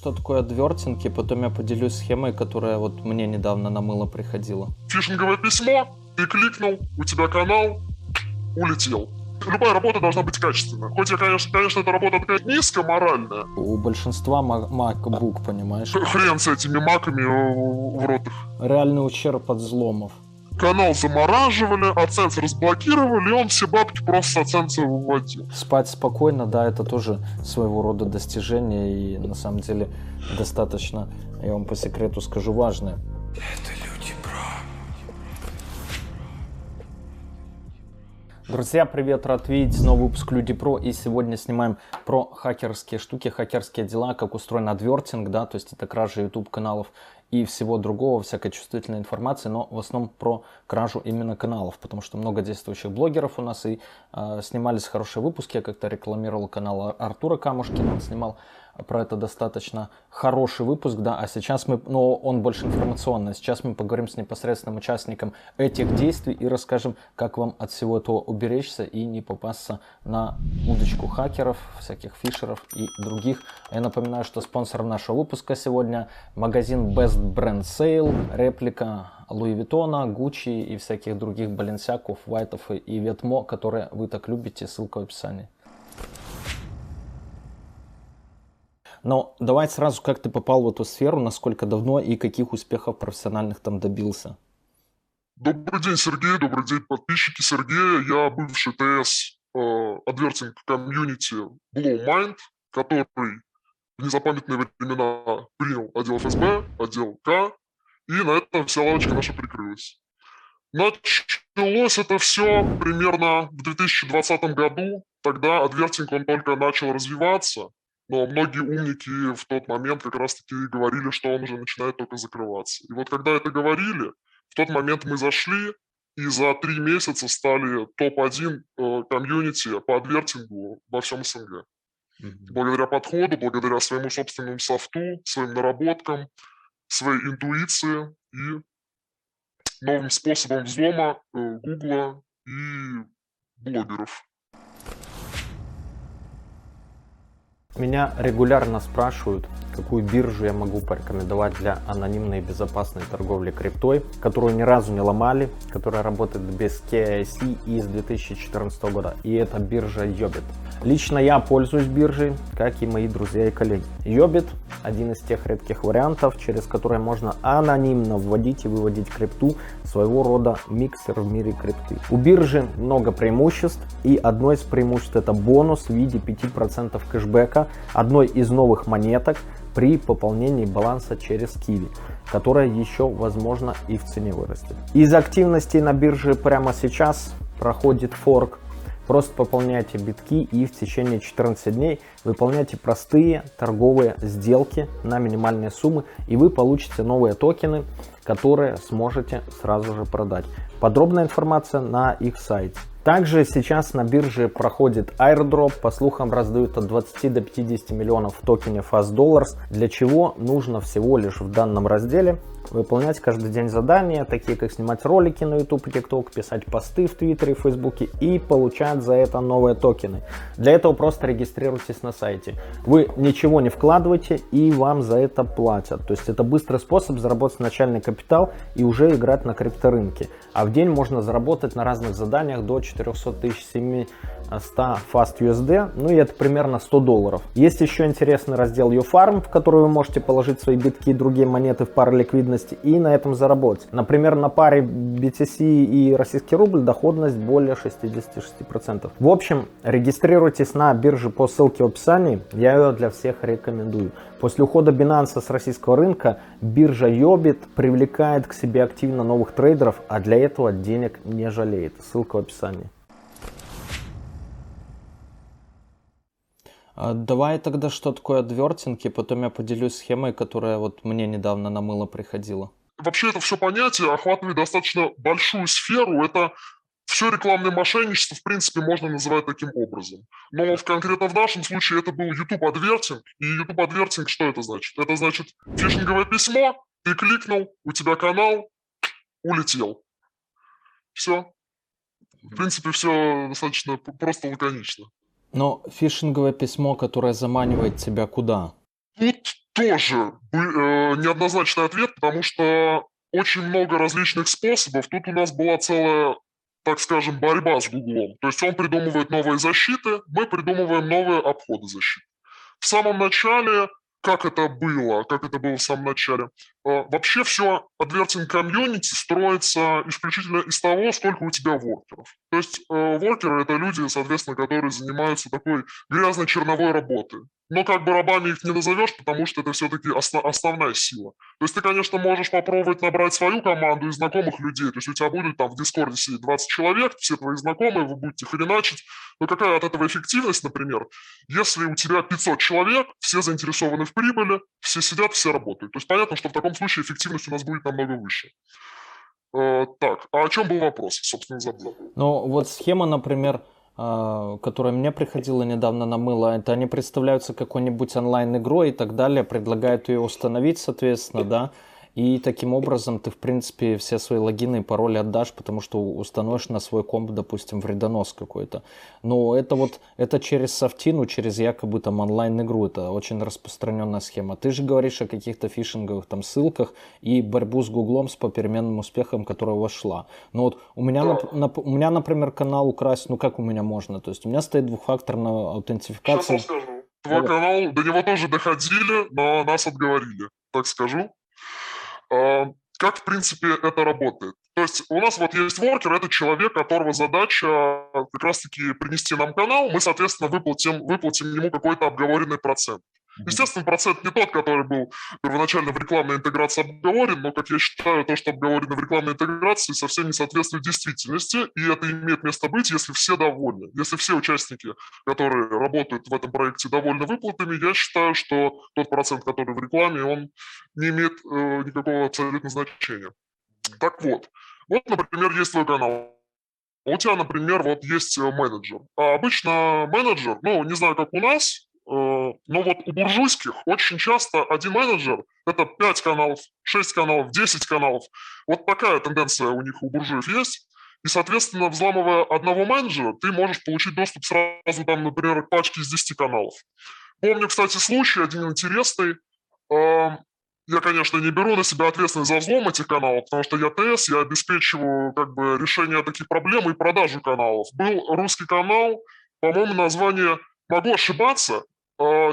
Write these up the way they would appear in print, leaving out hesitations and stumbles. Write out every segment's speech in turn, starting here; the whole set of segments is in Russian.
что такое адвертинг, и потом я поделюсь схемой, которая вот мне недавно на мыло приходила. Фишинговое письмо, ты кликнул, у тебя канал, улетел. Любая работа должна быть качественная. Хоть, конечно, эта работа такая низкоморальная. У большинства MacBook, понимаешь? Хрен с этими маками в рот их. Реальный ущерб от взломов. Канал замораживали, AdSense разблокировали, и он все бабки просто с AdSense выводил. Спать спокойно, да, это тоже своего рода достижение, и на самом деле достаточно, я вам по секрету скажу, важное. Это Люди Про. Друзья, привет, рад видеть, новый выпуск Люди Про, и сегодня снимаем про хакерские штуки, хакерские дела, как устроен адвертинг, да, то есть это кража YouTube каналов и всего другого, всякой чувствительной информации, но в основном про кражу именно каналов, потому что много действующих блогеров у нас, и снимались хорошие выпуски. Я как-то рекламировал канал Артура Камушкина, он снимал про это достаточно хороший выпуск, да, а сейчас мы, но он больше информационный, сейчас мы поговорим с непосредственным участником этих действий и расскажем, как вам от всего этого уберечься и не попасться на удочку хакеров, всяких фишеров и других. Я напоминаю, что спонсором нашего выпуска сегодня магазин Best Brand Sale, реплика Луи Виттона, Гуччи и всяких других Баленсиаг, Вайтов и Ветмо, которые вы так любите, ссылка в описании. Но давай сразу, как ты попал в эту сферу, насколько давно и каких успехов профессиональных там добился? Добрый день, Сергей, добрый день, подписчики Сергея. Я бывший ТС адвертинг комьюнити Blow Mind, который в незапамятные времена принял отдел ФСБ, отдел К, и на этом вся лавочка наша прикрылась. Началось это все примерно в 2020 году, тогда адвертинг он только начал развиваться, но многие умники в тот момент как раз-таки говорили, что он уже начинает только закрываться. И вот когда это говорили, в тот момент мы зашли и за 3 месяца стали топ-1 комьюнити по адвертингу во всем СНГ. Благодаря подходу, благодаря своему собственному софту, своим наработкам, своей интуиции и новым способам взлома Гугла и блогеров. Меня регулярно спрашивают, какую биржу я могу порекомендовать для анонимной и безопасной торговли криптой, которую ни разу не ломали, которая работает без KYC и с 2014 года. И это биржа Yobit. Лично я пользуюсь биржей, как и мои друзья и коллеги. Yobit – один из тех редких вариантов, через которые можно анонимно вводить и выводить крипту, своего рода миксер в мире крипты. У биржи много преимуществ, и одно из преимуществ – это бонус в виде 5% кэшбэка одной из новых монеток при пополнении баланса через Kiwi, которая еще, возможно, и в цене вырастет. Из активностей на бирже прямо сейчас проходит форк. Просто пополняйте битки и в течение 14 дней выполняйте простые торговые сделки на минимальные суммы, и вы получите новые токены, которые сможете сразу же продать. Подробная информация на их сайте. Также сейчас на бирже проходит airdrop, по слухам раздают от 20 до 50 миллионов в токене Fast Dollars, для чего нужно всего лишь в данном разделе выполнять каждый день задания, такие как снимать ролики на YouTube и TikTok, писать посты в Твиттере и Фейсбуке и получать за это новые токены. Для этого просто регистрируйтесь на сайте. Вы ничего не вкладываете и вам за это платят. То есть это быстрый способ заработать начальный капитал и уже играть на крипторынке. А в день можно заработать на разных заданиях до 400 700 Fast USD, ну и это примерно $100. Есть еще интересный раздел YouFarm, в который вы можете положить свои битки и другие монеты в пару ликвидности и на этом заработать. Например, на паре BTC и российский рубль доходность более 66%. В общем, регистрируйтесь на бирже по ссылке в описании, я ее для всех рекомендую. После ухода Binance с российского рынка биржа Yobit привлекает к себе активно новых трейдеров, а для этого денег не жалеет. Ссылка в описании. Давай тогда, что такое адвертинг, и потом я поделюсь схемой, которая вот мне недавно на мыло приходила. Вообще это все понятие охватывает достаточно большую сферу. Это все рекламное мошенничество, в принципе, можно называть таким образом. Но конкретно в нашем случае это был YouTube адвертинг. И YouTube адвертинг что это значит? Это значит фишинговое письмо, ты кликнул, у тебя канал, улетел. Все. В принципе, все достаточно просто лаконично. Но фишинговое письмо, которое заманивает тебя куда? Тут тоже неоднозначный ответ, потому что очень много различных способов. Тут у нас была целая, так скажем, борьба с Гуглом. То есть он придумывает новые защиты, мы придумываем новые обходы защиты. В самом начале, как это было в самом начале, вообще все advertising комьюнити строится исключительно из того, сколько у тебя воркеров. То есть воркеры – это люди, соответственно, которые занимаются такой грязно-черновой работой. Но как бы рабами их не назовешь, потому что это все-таки основная сила. То есть ты, конечно, можешь попробовать набрать свою команду из знакомых людей. То есть у тебя будет там в Дискорде сидеть 20 человек, все твои знакомые, вы будете хреначить. Но какая от этого эффективность, например, если у тебя 500 человек, все заинтересованы в прибыли, все сидят, все работают. То есть понятно, что в таком случае эффективность у нас будет намного выше. Так, а о чем был вопрос, собственно, забыл. Ну, вот схема, например, которая мне приходила недавно на мыло, это они представляются какой-нибудь онлайн-игрой и так далее, предлагают ее установить, соответственно, да, и таким образом ты, в принципе, все свои логины и пароли отдашь, потому что установишь на свой комп, допустим, вредонос какой-то. Но это через софтину, через якобы там онлайн-игру, это очень распространенная схема. Ты же говоришь о каких-то фишинговых там ссылках и борьбу с Гуглом с попеременным успехом, которая вошла. Но вот у меня, у меня, например, канал украсть, ну как у меня можно? То есть у меня стоит двухфакторная аутентификация. Сейчас вам скажу. Твой канал, до него тоже доходили, но нас отговорили, так скажу. Как, в принципе, это работает? То есть у нас вот есть воркер, это человек, которого задача как раз-таки принести нам канал, мы, соответственно, выплатим ему какой-то обговоренный процент. Естественно, процент не тот, который был первоначально в рекламной интеграции обговорен, но, как я считаю, то, что обговорено в рекламной интеграции, совсем не соответствует действительности, и это имеет место быть, если все довольны. Если все участники, которые работают в этом проекте, довольны выплатами, я считаю, что тот процент, который в рекламе, он не имеет никакого абсолютно значения. Так вот, например, есть твой канал. У тебя, например, вот есть менеджер. А обычно менеджер, ну, не знаю, как у нас, но вот у буржуйских очень часто один менеджер – это 5 каналов, 6 каналов, 10 каналов. Вот такая тенденция у них, у буржуев есть. И, соответственно, взламывая одного менеджера, ты можешь получить доступ сразу, там, например, к пачке из 10 каналов. Помню, кстати, случай один интересный. Я, конечно, не беру на себя ответственность за взлом этих каналов, потому что я ТС, я обеспечиваю как бы решение таких проблем и продажу каналов. Был русский канал, по-моему, название, могу ошибаться, я,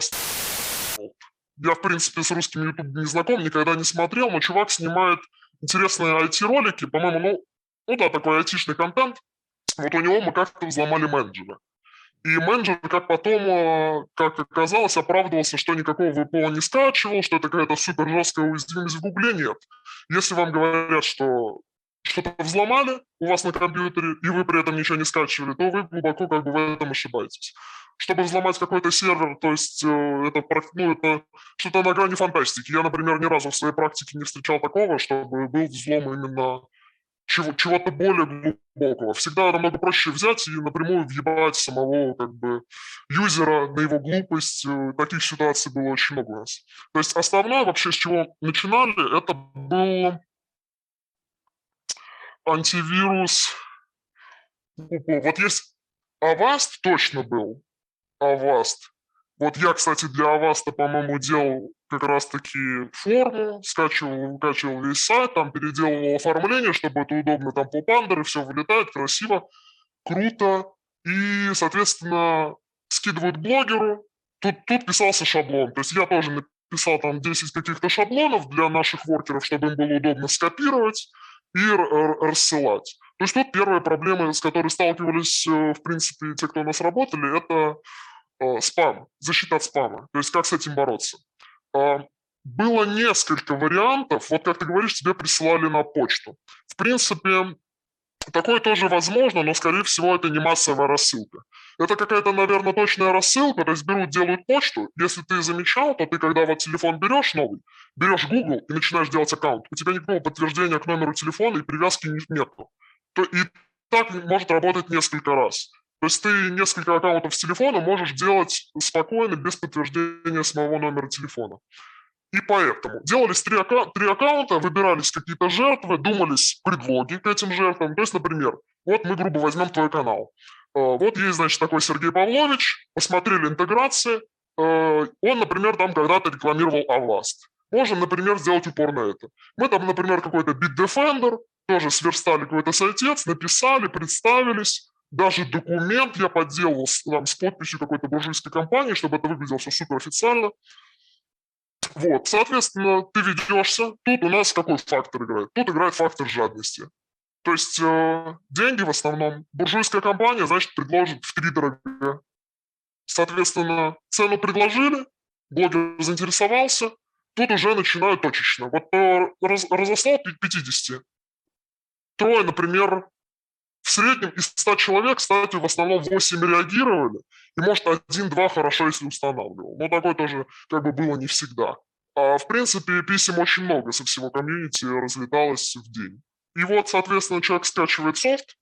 в принципе, с русским YouTube не знаком, никогда не смотрел, но чувак снимает интересные IT-ролики, по-моему, ну да, такой айтишный контент. Вот у него мы как-то взломали менеджера. И менеджер, как потом, как оказалось, оправдывался, что никакого VPN не скачивал, что это какая-то супер жесткая уязвимость в Гугле. Нет. Если вам говорят, что что-то взломали у вас на компьютере, и вы при этом ничего не скачивали, то вы глубоко как бы в этом ошибаетесь. Чтобы взломать какой-то сервер, то есть это что-то на грани фантастики. Я, например, ни разу в своей практике не встречал такого, чтобы был взлом именно чего-то более глубокого. Всегда намного проще взять и напрямую въебать самого как бы юзера на его глупость. Таких ситуаций было очень много у нас. То есть основное вообще, с чего начинали, это был антивирус. Вот есть Avast точно был. Avast. Вот я, кстати, для Avast, по-моему, делал как раз-таки форму, выкачивал весь сайт, там переделывал оформление, чтобы это удобно, там попандеры, все вылетает, красиво, круто. И, соответственно, скидывают блогеру, тут писался шаблон. То есть я тоже написал там 10 каких-то шаблонов для наших воркеров, чтобы им было удобно скопировать и рассылать. То есть тут первая проблема, с которой сталкивались, в принципе, те, кто у нас работали, это спам, защита от спама. То есть как с этим бороться? Было несколько вариантов. Вот как ты говоришь, тебе присылали на почту. В принципе, такое тоже возможно, но, скорее всего, это не массовая рассылка. Это какая-то, наверное, точная рассылка, то есть делают почту. Если ты замечал, то ты, когда вот телефон берешь новый, берешь Google и начинаешь делать аккаунт, у тебя никакого подтверждения к номеру телефона и привязки нету. И так может работать несколько раз. То есть ты несколько аккаунтов с телефона можешь делать спокойно, без подтверждения самого номера телефона. И поэтому делались три аккаунта, выбирались какие-то жертвы, думались предлоги к этим жертвам. То есть, например, вот мы грубо возьмем твой канал. Вот есть, значит, такой Сергей Павлович, посмотрели интеграции, он, например, там когда-то рекламировал Avast. Можем, например, сделать упор на это. Мы там, например, какой-то Bitdefender, тоже сверстали какой-то сайтец, написали, представились. Даже документ я подделал с подписью какой-то буржуйской компании, чтобы это выглядело все супер официально. Вот, соответственно, ты ведешься. Тут у нас какой фактор играет? Тут играет фактор жадности. То есть деньги в основном. Буржуйская компания, значит, предложит втридорога. Соответственно, цену предложили, блогер заинтересовался, тут уже начинают точечно. Вот разослал 50. Трое, например, в среднем из 100 человек, кстати, в основном 8 реагировали, и, может, 1-2 хорошо, если устанавливал. Но такое тоже как бы было не всегда. А, в принципе, писем очень много со всего комьюнити разлеталось в день. И вот, соответственно, человек скачивает софт,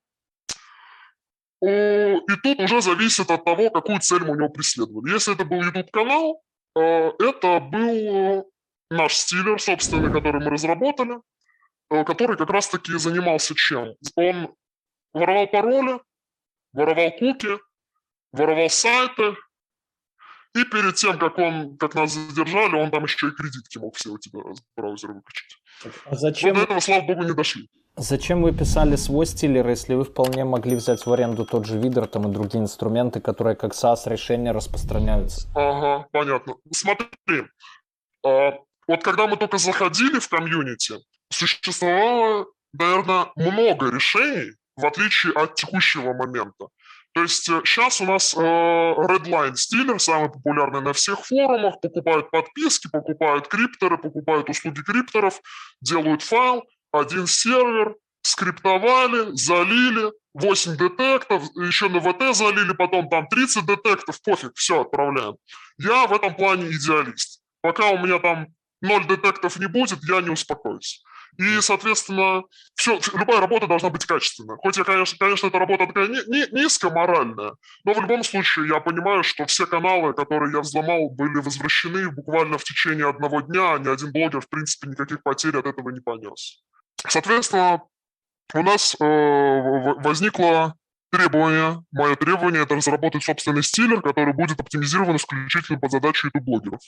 и тут уже зависит от того, какую цель мы у него преследовали. Если это был YouTube-канал, это был наш стилер, собственно, который мы разработали, который как раз-таки занимался чем? Он воровал пароли, воровал куки, воровал сайты, и перед тем, как нас задержали, он там еще и кредитки мог все у тебя с браузера выкачать. А зачем... Но до этого, слава богу, не дошли. Зачем вы писали свой стилер, если вы вполне могли взять в аренду тот же видер там и другие инструменты, которые как SaaS решения распространяются? Ага, понятно. Смотри, вот когда мы только заходили в комьюнити, существовало, наверное, много решений, в отличие от текущего момента. То есть сейчас у нас Redline стилер, самый популярный на всех форумах, покупают подписки, покупают крипторы, покупают услуги крипторов, делают файл, один сервер, скриптовали, залили, 8 детектов, еще на ВТ залили, потом там 30 детектов, пофиг, все, отправляем. Я в этом плане идеалист. Пока у меня там 0 детектов не будет, я не успокоюсь. И, соответственно, все, любая работа должна быть качественная. Хоть я, конечно, эта работа такая низкоморальная, но в любом случае я понимаю, что все каналы, которые я взломал, были возвращены буквально в течение одного дня, а ни один блогер, в принципе, никаких потерь от этого не понес. Соответственно, у нас возникло требование, мое требование – это разработать собственный стилер, который будет оптимизирован исключительно под задачу YouTube-блогеров.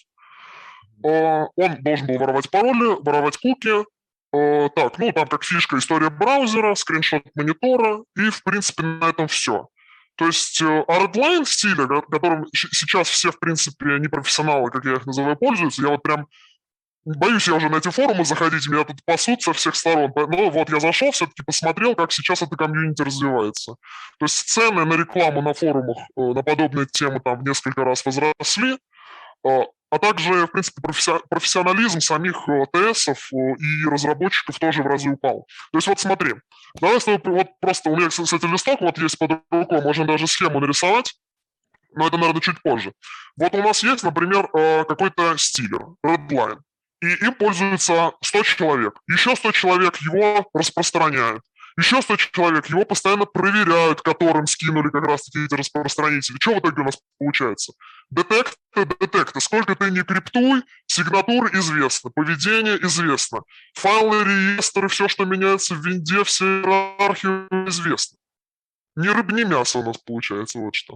Он должен был воровать пароли, воровать куки. Так, ну там как фишка история браузера, скриншот монитора, и в принципе на этом все. То есть Redline стиля, которым сейчас все в принципе непрофессионалы, как я их называю, пользуются, я вот прям боюсь я уже на эти форумы заходить, меня тут пасут со всех сторон. Но вот я зашел, все-таки посмотрел, как сейчас это комьюнити развивается. То есть цены на рекламу на форумах на подобные темы там в несколько раз возросли, а также, в принципе, профессионализм самих ТСов и разработчиков тоже в разы упал. То есть вот смотри, давай с тобой, вот просто у меня, кстати, листок вот есть под рукой, можно даже схему нарисовать, но это, наверное, чуть позже. Вот у нас есть, например, какой-то стилер, Redline, и им пользуется 100 человек. Еще 100 человек его распространяют. Еще 100 человек его постоянно проверяют, которым скинули как раз-таки эти распространители. Что в итоге у нас получается? Детекты. Сколько ты не криптуй, сигнатуры известно, поведение известно. Файлы, реестры, все, что меняется в винде, все иерархии известно. Ни рыб, ни мясо у нас получается, вот что.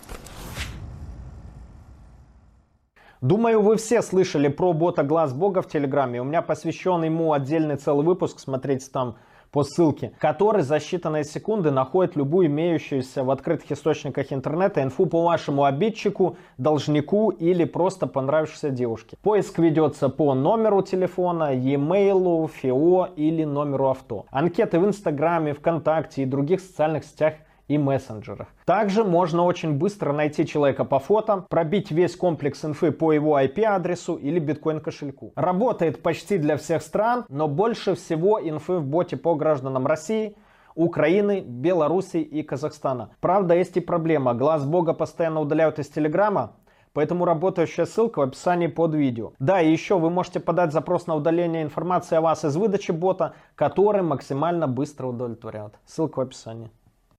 Думаю, вы все слышали про бота Глаз Бога в Телеграме. У меня посвящен ему отдельный целый выпуск, смотрите там по ссылке, который за считанные секунды находит любую имеющуюся в открытых источниках интернета инфу по вашему обидчику, должнику или просто понравившейся девушке. Поиск ведется по номеру телефона, e-mail, ФИО или номеру авто. Анкеты в Инстаграме, ВКонтакте и других социальных сетях и мессенджерах. Также можно очень быстро найти человека по фото, пробить весь комплекс инфы по его IP-адресу или биткоин-кошельку. Работает почти для всех стран, но больше всего инфы в боте по гражданам России, Украины, Белоруссии и Казахстана. Правда, есть и проблема. Глаз Бога постоянно удаляют из Телеграма, поэтому работающая ссылка в описании под видео. Да, и еще вы можете подать запрос на удаление информации о вас из выдачи бота, который максимально быстро удовлетворяет. Ссылка в описании.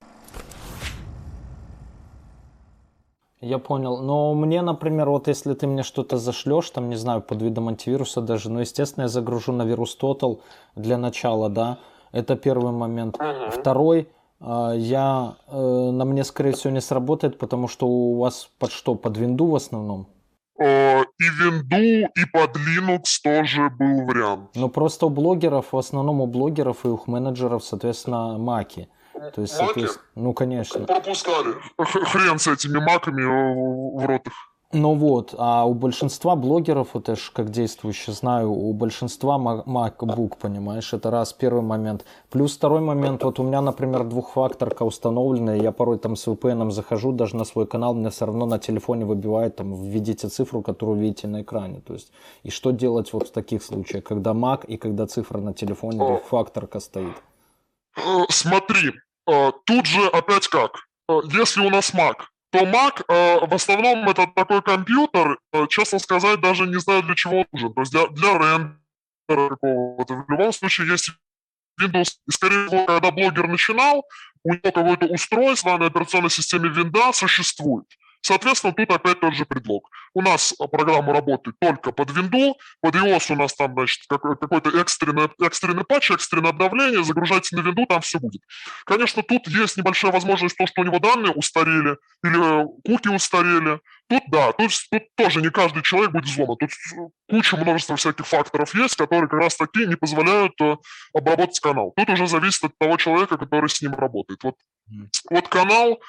Я понял. Но мне, например, вот если ты мне что-то зашлешь, там, не знаю, под видом антивируса даже, ну, естественно, я загружу на VirusTotal для начала, да. Это первый момент. Второй, На мне, скорее всего, не сработает, потому что у вас под что? Под винду в основном? И винду, и под Linux тоже был вариант. Но просто у блогеров, в основном у блогеров и у их менеджеров, соответственно, маки. То есть, Маки? соответственно, ну, конечно. Пропускали. Хрен с этими маками в рот их. Ну вот, а у большинства блогеров, вот я ж как действующий знаю, у большинства MacBook, понимаешь, это раз, первый момент. Плюс второй момент, вот у меня, например, двухфакторка установлена, и я порой там с VPN захожу даже на свой канал, мне все равно на телефоне выбивает, там, введите цифру, которую видите на экране. То есть, и что делать вот в таких случаях, когда Mac и когда цифра на телефоне, двухфакторка стоит? Смотри, тут же опять как? Если у нас Mac, то Mac в основном это такой компьютер, честно сказать, даже не знаю для чего он нужен. То есть для рендера какого-то. В любом случае есть Windows. И скорее всего, когда блогер начинал, у него какое-то устройство на операционной системе Windows существует. Соответственно, тут опять тот же предлог. У нас программа работает только под Windows, под iOS у нас там, значит, какой-то экстренный патч, экстренное обновление, загружайте на Windows, там все будет. Конечно, тут есть небольшая возможность, то, что у него данные устарели или куки устарели. Тут да, тут тоже не каждый человек будет взломан. Тут множество всяких факторов есть, которые как раз таки не позволяют обработать канал. Тут уже зависит от того человека, который с ним работает. Вот канал,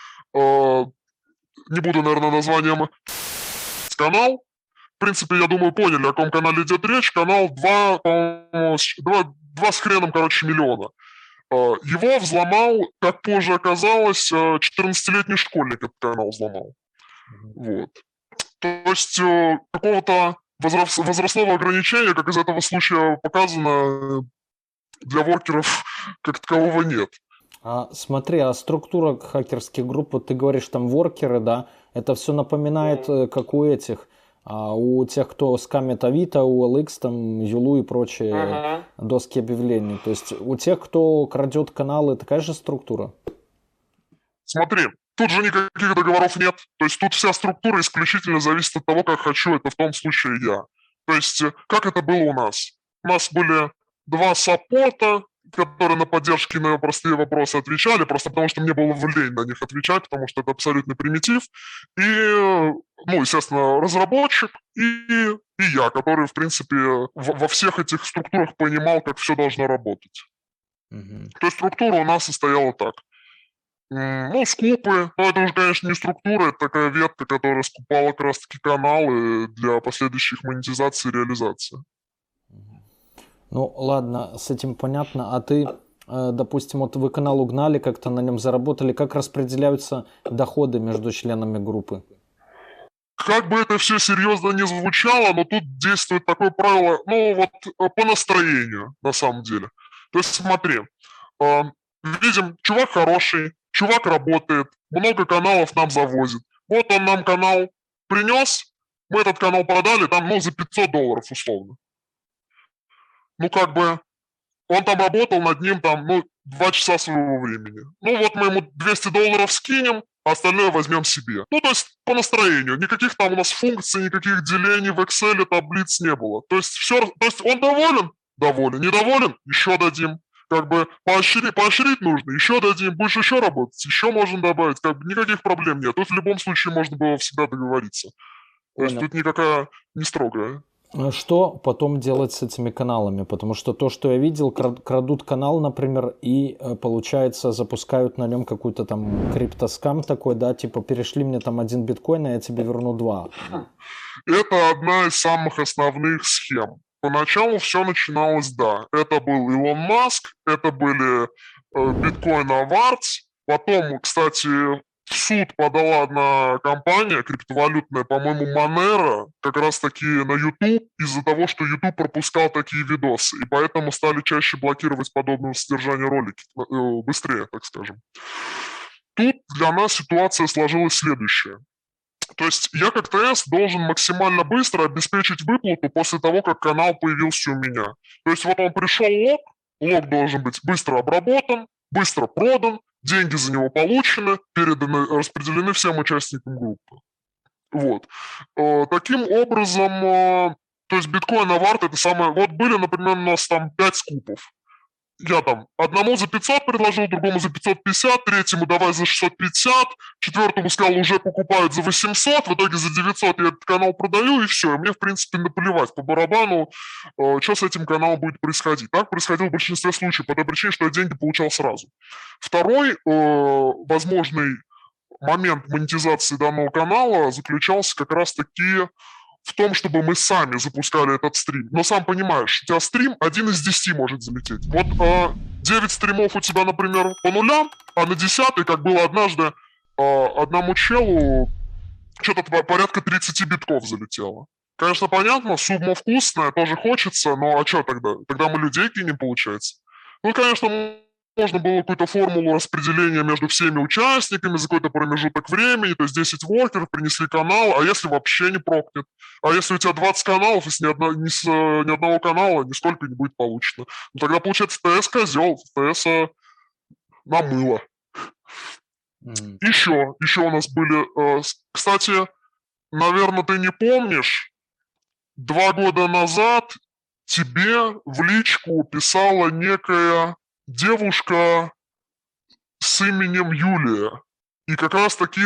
не буду, наверное, названием канал. В принципе, я думаю, поняли, о каком канале идет речь. Канал 2 с хреном, миллиона. Его взломал, как позже оказалось, 14-летний школьник этот канал взломал. Вот. То есть какого-то возрастного ограничения, как из этого случая показано, для воркеров как такового нет. Смотри, а структура хакерских групп, вот ты говоришь, там воркеры, да, это все напоминает, как у этих, у тех, кто скамит Авито, у OLX, там, Юлу и прочие доски объявлений. То есть у тех, кто крадет каналы, такая же структура? Смотри, тут же никаких договоров нет. То есть тут вся структура исключительно зависит от того, как хочу это в том случае я. То есть как это было у нас? У нас были 2 саппорта, которые на поддержке на простые вопросы отвечали, просто потому что мне было лень на них отвечать, потому что это абсолютный примитив. И, естественно, разработчик и я, который, в принципе, во всех этих структурах понимал, как все должно работать. То есть структура у нас состояла так. Скупы. Это уже, конечно, не структура, это такая ветка, которая скупала как раз-таки каналы для последующих монетизации и реализации. Ну, ладно, с этим понятно. А ты, допустим, вот вы канал угнали, как-то на нем заработали. Как распределяются доходы между членами группы? Как бы это все серьезно не звучало, но тут действует такое правило, по настроению, на самом деле. То есть смотри, видим, чувак хороший, чувак работает, много каналов нам завозит. Вот он нам канал принес, мы этот канал продали, там, за $500 условно. Он там работал над ним, 2 часа своего времени. Вот мы ему $200 скинем, а остальное возьмем себе. То есть по настроению. Никаких там у нас функций, никаких делений в Excel, таблиц не было. То есть он доволен? Доволен. Недоволен? Еще дадим. Поощрить нужно, еще дадим, будешь еще работать, еще можно добавить, никаких проблем нет. Тут в любом случае можно было всегда договориться. То есть тут никакая не строгая. Что потом делать с этими каналами? Потому что то, что я видел, крадут канал, например, и, получается, запускают на нем какой-то там криптоскам такой, да, типа перешли мне там 1 биткоин, а я тебе верну 2. Это одна из самых основных схем. Поначалу все начиналось, да. Это был Илон Маск, это были Bitcoin Awards. Потом, кстати, в суд подала одна компания криптовалютная, по-моему, Monero, как раз-таки на YouTube, из-за того, что YouTube пропускал такие видосы. И поэтому стали чаще блокировать подобного содержания ролики. Быстрее, так скажем. Тут для нас ситуация сложилась следующая. То есть я как ТС должен максимально быстро обеспечить выплату после того, как канал появился у меня. То есть вот он пришел лог должен быть быстро обработан, быстро продан, деньги за него получены, переданы, распределены всем участникам группы. Вот. Таким образом, то есть биткоин аварт это самое... Вот были, например, у нас там 5 скупов. я там одному за 500 предложил, другому за 550, третьему давай за 650, четвертому сказал, уже покупают за 800, в итоге за 900 я этот канал продаю, и все. И мне, в принципе, наплевать по барабану, что с этим каналом будет происходить. Так происходило в большинстве случаев по той причине, что я деньги получал сразу. Второй возможный момент монетизации данного канала заключался как раз-таки в том, чтобы мы сами запускали этот стрим. Но сам понимаешь, у тебя стрим 1 из 10 может залететь. Вот 9 стримов у тебя, например, по нулям, а на 10-й, как было однажды, одному челу что-то порядка 30 битков залетело. Конечно, понятно, сумма вкусная, тоже хочется, но а что тогда? Тогда мы людей кинем, получается. Ну, конечно, можно было какую-то формулу распределения между всеми участниками за какой-то промежуток времени, то есть 10 воркеров принесли канал, а если вообще не прокнет? А если у тебя 20 каналов, и с ни одного канала нисколько не будет получено? Ну, тогда, получается, ТС козел, ТС намыло. Еще у нас были... Кстати, наверное, ты не помнишь, 2 года назад тебе в личку писала некая девушка с именем Юлия. И как раз-таки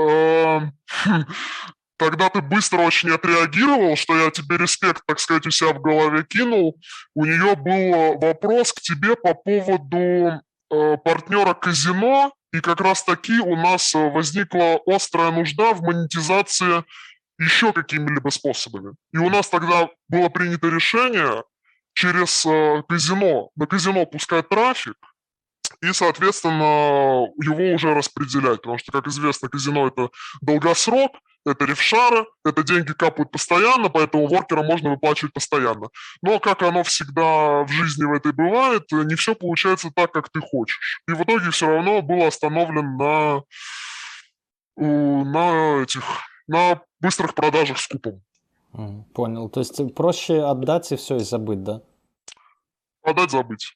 тогда ты быстро очень отреагировал, что я тебе респект, так сказать, у себя в голове кинул. У нее был вопрос к тебе по поводу партнера казино, и как раз-таки у нас возникла острая нужда в монетизации еще какими-либо способами. И у нас тогда было принято решение через казино, на казино пускать трафик и, соответственно, его уже распределять. Потому что, как известно, казино – это долгосрок, это рефшары, это деньги капают постоянно, поэтому воркера можно выплачивать постоянно. Но, как оно всегда в жизни в этой бывает, не все получается так, как ты хочешь. И в итоге все равно было остановлено на быстрых продажах с купом. Понял. То есть проще отдать и все, и забыть, да? Отдать, забыть.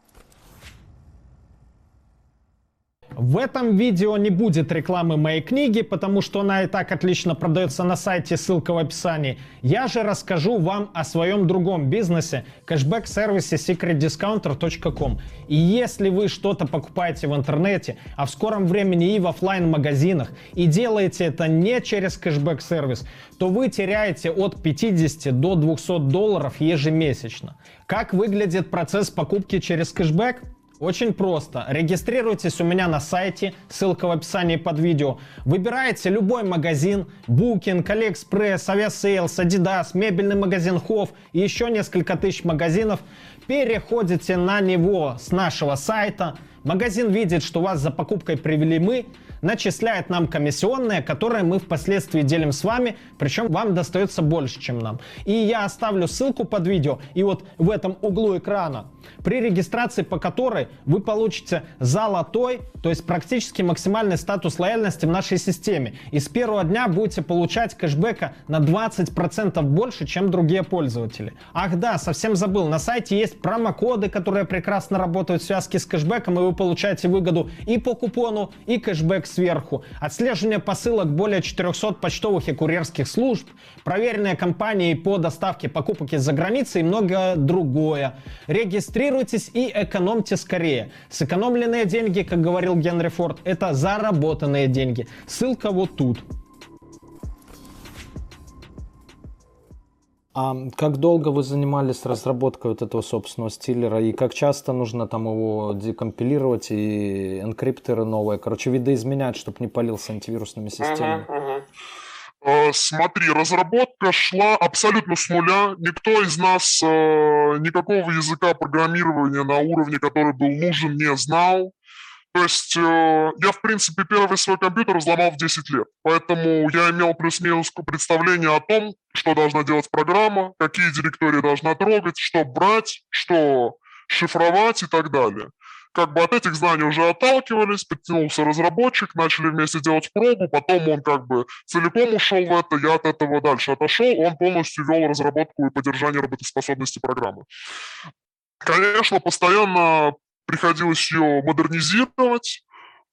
В этом видео не будет рекламы моей книги, потому что она и так отлично продается на сайте, ссылка в описании. Я же расскажу вам о своем другом бизнесе, кэшбэк-сервисе secretdiscounter.com. И если вы что-то покупаете в интернете, а в скором времени и в офлайн-магазинах, и делаете это не через кэшбэк-сервис, то вы теряете от 50 до 200 долларов ежемесячно. Как выглядит процесс покупки через кэшбэк? Очень просто. Регистрируйтесь у меня на сайте, ссылка в описании под видео. Выбираете любой магазин, Booking, AliExpress, Aviasales, Adidas, мебельный магазин Hof и еще несколько тысяч магазинов. Переходите на него с нашего сайта. Магазин видит, что вас за покупкой привели мы, начисляет нам комиссионные, которые мы впоследствии делим с вами, причем вам достается больше, чем нам. И я оставлю ссылку под видео, и вот в этом углу экрана, при регистрации по которой вы получите золотой, то есть практически максимальный статус лояльности в нашей системе. И с первого дня будете получать кэшбэка на 20% больше, чем другие пользователи. Ах да, совсем забыл, на сайте есть промокоды, которые прекрасно работают в связке с кэшбэком, и вы получаете выгоду и по купону, и кэшбэк сверху. Отслеживание посылок более 400 почтовых и курьерских служб, проверенные компании по доставке покупок из-за границы и многое другое. Регистрируйтесь и экономьте скорее. Сэкономленные деньги, как говорил Генри Форд, это заработанные деньги. Ссылка вот тут. А как долго вы занимались разработкой вот этого собственного стилера? И как часто нужно там его декомпилировать и энкрипторы новые? Короче, видоизменять, чтобы не палился антивирусными системами. Смотри, разработка шла абсолютно с нуля. Никто из нас никакого языка программирования на уровне, который был нужен, не знал. То есть я, в принципе, первый свой компьютер взломал в 10 лет. Поэтому я имел плюс-минус представление о том, что должна делать программа, какие директории должна трогать, что брать, что шифровать и так далее. Как бы от этих знаний уже отталкивались, подтянулся разработчик, начали вместе делать пробу, потом он как бы целиком ушел в это, я от этого дальше отошел, он полностью вел разработку и поддержание работоспособности программы. Конечно, постоянно приходилось ее модернизировать,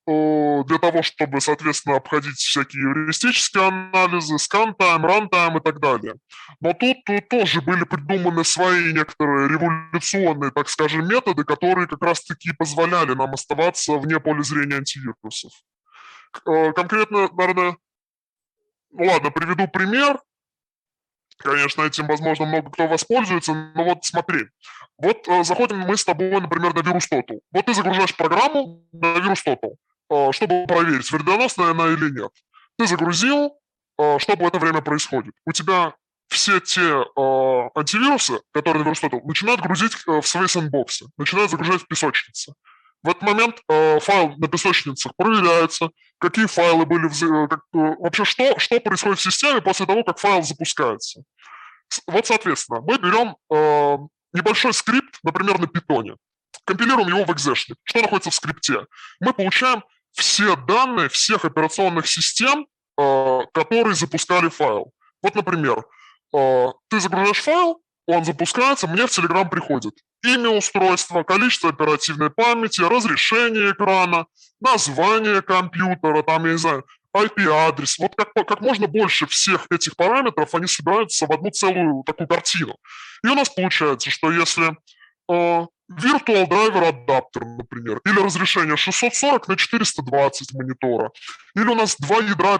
для того, чтобы, соответственно, обходить всякие эвристические анализы, скан-тайм, ран-тайм и так далее. Но тут тоже были придуманы свои некоторые революционные, так скажем, методы, которые как раз-таки позволяли нам оставаться вне поля зрения антивирусов. Конкретно, наверное, ну ладно, приведу пример. Конечно, этим, возможно, много кто воспользуется, но вот смотри. Вот заходим мы с тобой, например, на VirusTotal. Вот ты загружаешь программу на VirusTotal, чтобы проверить, вредоносная она или нет. Ты загрузил, что в это время происходит. У тебя все те антивирусы, которые на VirusTotal, начинают грузить в свои сэндбоксы, начинают загружать в песочницы. В этот момент файл на песочницах проверяется, какие файлы были, вообще что происходит в системе после того, как файл запускается. Вот, соответственно, мы берем небольшой скрипт, например, на питоне, компилируем его в экзешник. Что находится в скрипте? Мы получаем все данные всех операционных систем, которые запускали файл. Вот, например, ты загружаешь файл, он запускается, мне в Telegram приходит имя устройства, количество оперативной памяти, разрешение экрана, название компьютера, там, я не знаю, IP-адрес. Вот как можно больше всех этих параметров, они собираются в одну целую такую картину. И у нас получается, что если Virtual Driver Adapter, например, или разрешение 640 на 420 монитора, или у нас два ядра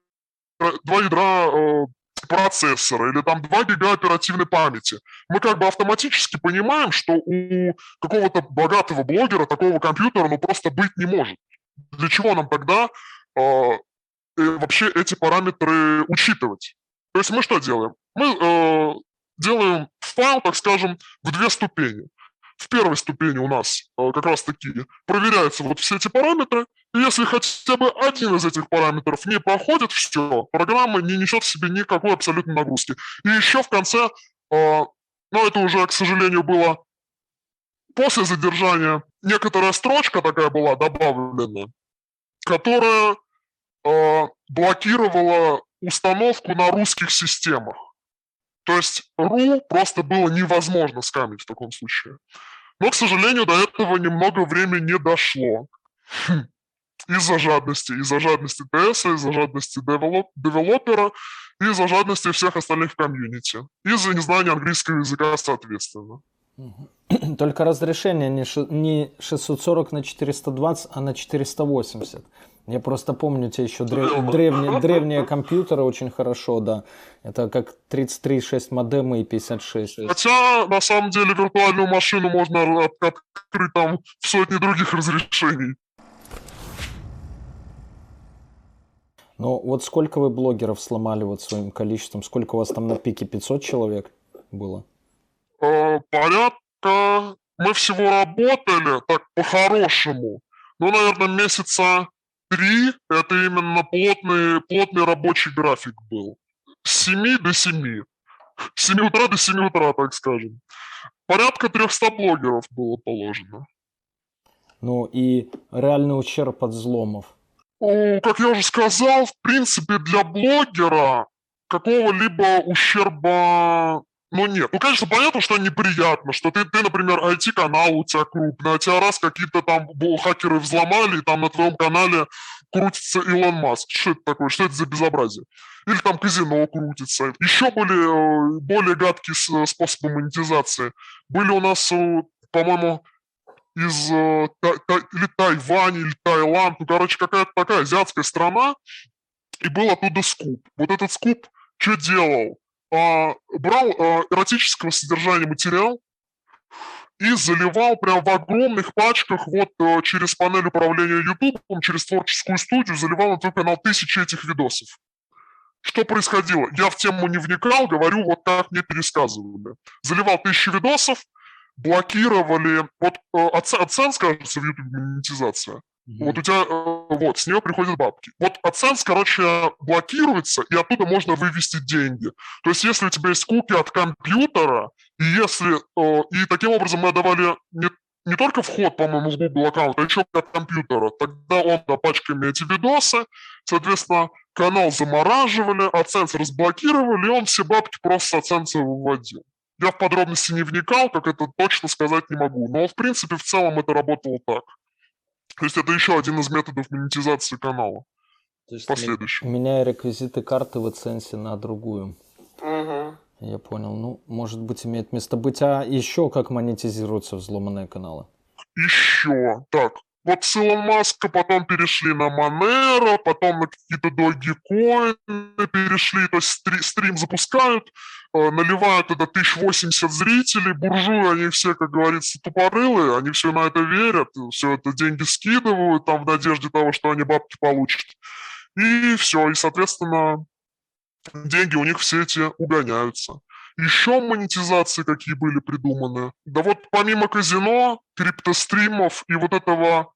процессора или там 2 гига оперативной памяти, мы как бы автоматически понимаем, что у какого-то богатого блогера такого компьютера ну просто быть не может. Для чего нам тогда вообще эти параметры учитывать? То есть мы что делаем? Мы делаем файл, так скажем, в 2 ступени. В первой ступени у нас как раз-таки проверяются вот все эти параметры, и если хотя бы один из этих параметров не проходит, все, программа не несет в себе никакой абсолютной нагрузки. И еще в конце, но это уже, к сожалению, было после задержания, некоторая строчка такая была добавлена, которая блокировала установку на русских системах. То есть RU просто было невозможно скамить в таком случае. Но, к сожалению, до этого немного времени не дошло. Из-за жадности ТС, из-за жадности девелопера, из-за жадности всех остальных в комьюнити. Из-за незнания английского языка, соответственно. Только разрешение не 640 на 420, а на 480. Я просто помню те еще древние компьютеры очень хорошо, да. Это как 33.6 модемы и 56. Хотя, на самом деле, виртуальную машину можно открыть там в сотни других разрешений. Ну, вот сколько вы блогеров сломали вот своим количеством? Сколько у вас там на пике? 500 человек было? Порядка... Мы всего работали так по-хорошему. Ну, наверное, месяца 3. Это именно плотный рабочий график был. С 7 до 7. С 7 утра до 7 утра, так скажем. Порядка 300 блогеров было положено. Ну, и реальный ущерб от взломов? Как я уже сказал, в принципе, для блогера какого-либо ущерба, ну, нет. Ну, конечно, понятно, что неприятно, что ты, например, IT-канал у тебя крупный, а тебя раз какие-то там хакеры взломали, и там на твоем канале крутится Илон Маск. Что это такое? Что это за безобразие? Или там казино крутится. Еще более гадкие способы монетизации. Были у нас, по-моему, из или Тайвань, или Таиланд, ну, короче, какая-то такая азиатская страна, и был оттуда скуп. Вот этот скуп что делал? Брал эротического содержания материал и заливал прям в огромных пачках вот через панель управления YouTube, через творческую студию, заливал на твой канал 1000 этих видосов. Что происходило? Я в тему не вникал, говорю вот как мне пересказывали. Заливал 1000 видосов, блокировали, вот AdSense, кажется, в YouTube монетизация. Вот у тебя, вот, с нее приходят бабки. Вот AdSense, короче, блокируется, и оттуда можно вывести деньги. То есть, если у тебя есть куки от компьютера, и таким образом мы давали не только вход, по-моему, в Google аккаунт, а еще от компьютера. Тогда он пачками эти видосы, соответственно, канал замораживали, AdSense разблокировали, и он все бабки просто с AdSense выводил. Я в подробности не вникал, как это точно сказать не могу. Но, в принципе, в целом это работало так. То есть это еще один из методов монетизации канала. То есть Последующим. меняя реквизиты карты в AdSense на другую. Я понял. Ну, может быть, имеет место быть. А еще как монетизируются взломанные каналы? Еще. Так, вот с Илон Маска потом перешли на Monero, потом на какие-то Dogecoin перешли, то есть стрим запускают, наливают туда 1080 зрителей, буржуи, они все, как говорится, тупорылые, они все на это верят, все это деньги скидывают, там в надежде того, что они бабки получат. И все, и, соответственно, деньги у них все эти угоняются. Еще монетизации какие были придуманы. Да вот помимо казино, криптостримов и вот этого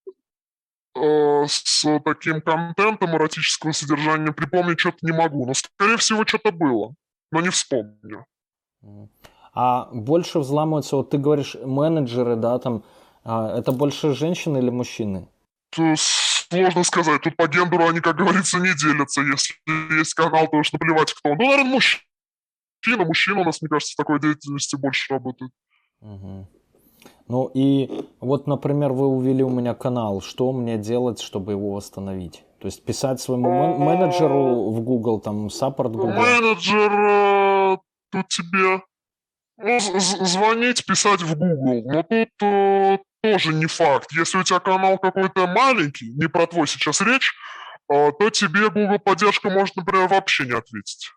с таким контентом эротического содержания припомнить что-то не могу. Но, скорее всего, что-то было. Но не вспомню. А больше взламываются, вот ты говоришь, менеджеры, да, там, это больше женщины или мужчины? Сложно сказать. Тут по гендеру они, как говорится, не делятся. Если есть канал, то уж наплевать, кто он. Ну, наверное, мужчина. Мужчина у нас, мне кажется, в такой деятельности больше работает. Угу. Ну и вот, например, вы увели у меня канал. Что мне делать, чтобы его восстановить? То есть писать своему менеджеру в Google, там, саппорт Google? Менеджер тут тебе... Ну, звонить, писать в Google. Но тут тоже не факт. Если у тебя канал какой-то маленький, не про твой сейчас речь, то тебе Google поддержка может, например, вообще не ответить.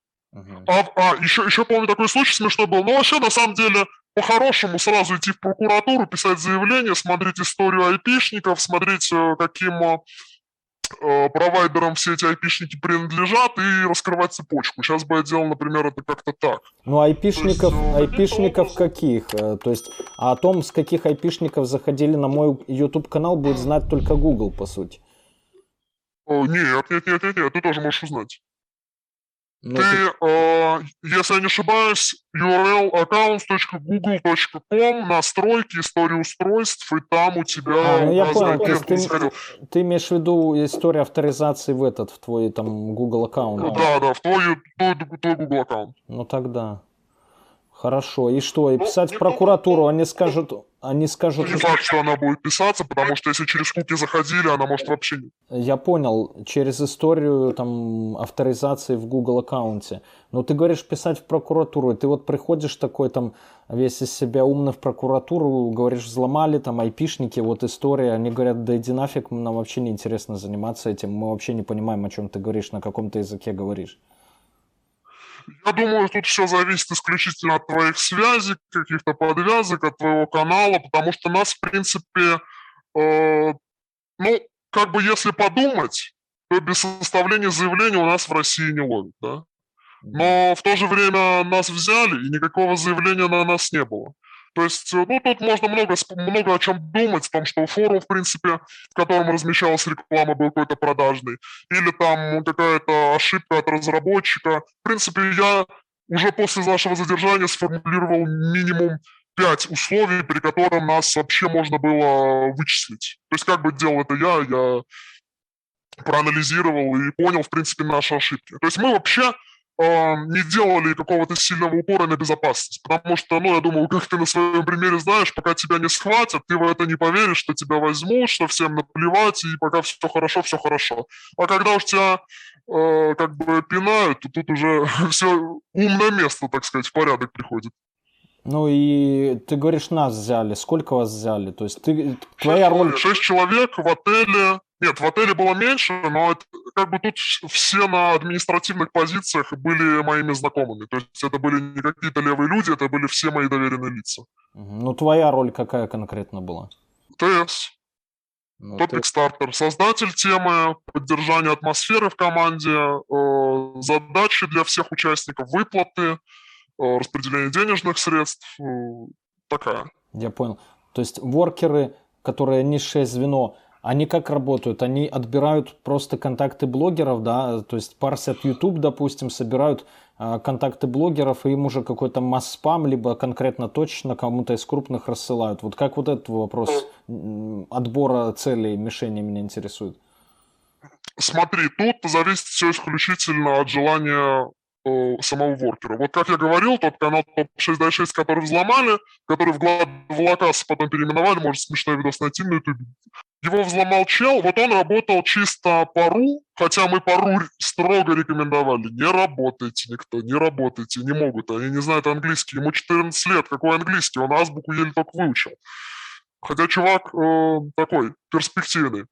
Еще помню такой случай смешной был. Ну, вообще, на самом деле, по-хорошему сразу идти в прокуратуру, писать заявление, смотреть историю айпишников, смотреть, каким провайдерам все эти айпишники принадлежат и раскрывать цепочку. Сейчас бы я делал, например, это как-то так. Ну, айпишников каких? То есть о том, с каких айпишников заходили на мой YouTube-канал, будет знать только Google, по сути. Нет, ты тоже можешь узнать. Ну, ты, если я не ошибаюсь, URL accounts.google.com, настройки, история устройств, и там у тебя... ну я понял, то есть ты имеешь в виду историю авторизации в твой там Google аккаунт? Да, в твой Google аккаунт. Ну тогда... Хорошо. И что? И писать в прокуратуру, они скажут... Не факт, что она будет писаться, потому что если через куки заходили, она может вообще не... Я понял. Через историю там авторизации в Google аккаунте. Но ты говоришь писать в прокуратуру. И ты вот приходишь такой там весь из себя умный в прокуратуру, говоришь, взломали там айпишники, вот история. Они говорят, да иди нафиг, нам вообще не интересно заниматься этим. Мы вообще не понимаем, о чем ты говоришь, на каком ты языке говоришь. Я думаю, тут все зависит исключительно от твоих связей, каких-то подвязок, от твоего канала, потому что нас, в принципе, если подумать, то без составления заявления у нас в России не ловят, да? Но в то же время нас взяли, и никакого заявления на нас не было. То есть, тут можно много о чем думать, в том, что форум, в принципе, в котором размещалась реклама, был какой-то продажный, или там какая-то ошибка от разработчика. В принципе, я уже после нашего задержания сформулировал минимум 5 условий, при котором нас вообще можно было вычислить. То есть, как бы делал это я проанализировал и понял, в принципе, наши ошибки. То есть мы вообще не делали какого-то сильного упора на безопасность. Потому что, я думаю, как ты на своем примере знаешь, пока тебя не схватят, ты в это не поверишь, что тебя возьмут, что всем наплевать, и пока все хорошо, все хорошо. А когда уж тебя пинают, то тут уже все умное место, так сказать, в порядок приходит. Ну и ты говоришь, нас взяли. Сколько вас взяли? То есть твоя роль... 6 человек в отеле. Нет, в отеле было меньше, но тут все на административных позициях были моими знакомыми. То есть это были не какие-то левые люди, это были все мои доверенные лица. Ну твоя роль какая конкретно была? ТС. Топик-стартер. Создатель темы, поддержание атмосферы в команде, задачи для всех участников, выплаты, распределение денежных средств. Такая. Я понял. То есть воркеры, которые низшее звено, они как работают? Они отбирают просто контакты блогеров, да, то есть парсят YouTube, допустим, собирают контакты блогеров, и им уже какой-то масс-спам, либо конкретно точно кому-то из крупных рассылают. Вот как вот этот вопрос отбора целей, мишени меня интересует? Смотри, тут зависит все исключительно от желания самого воркера. Вот как я говорил, тот канал топ-6.6, который взломали, который в Лакас потом переименовали, может смешной видос найти на YouTube. его взломал чел, вот он работал чисто по ру, хотя мы по ру строго рекомендовали, не работайте никто, не работайте, не могут, они не знают английский, ему 14 лет, какой английский, он азбуку еле только выучил. Хотя чувак такой, перспективный.